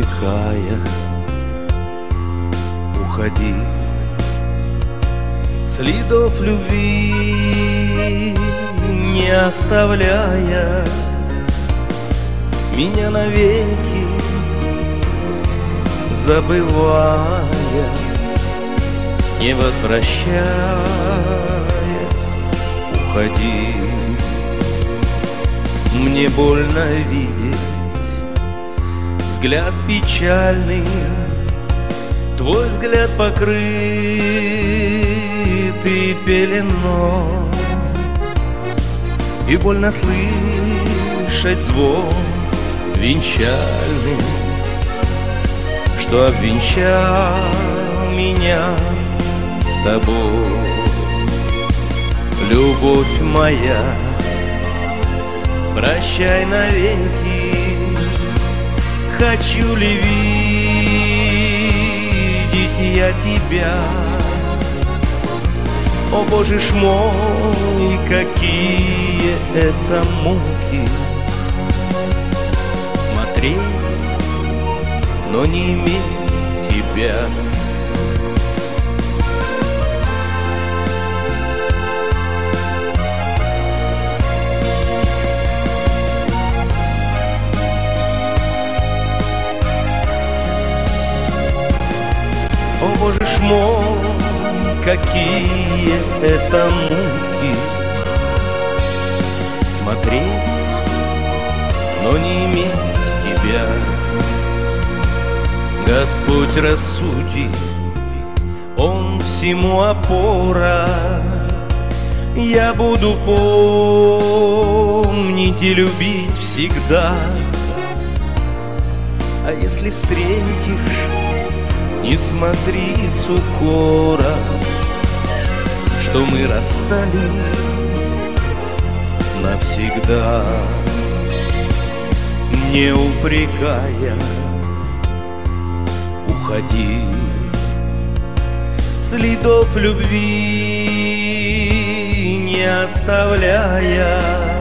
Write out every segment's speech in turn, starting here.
упрекая, уходи. Следов любви не оставляя меня навеки, забывая, не возвращаясь, уходи. Мне больно видеть взгляд печальный, твой взгляд покрытый пеленой, и больно слышать звон венчальный, что обвенчал меня с тобой. Любовь моя, прощай навеки. Хочу ли видеть я тебя? О, Боже ж мой, какие это муки! Смотреть, но не иметь тебя. О, Боже ж мой, какие это муки! Смотреть, но не иметь тебя. Господь рассуди, Он всему опора. Я буду помнить и любить всегда. А если встретишь, не смотри с укором, что мы расстались навсегда, не упрекая, уходи. Следов любви не оставляя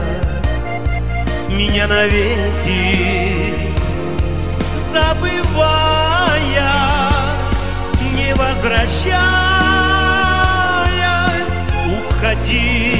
меня навеки, забывая, не возвращаясь, уходи.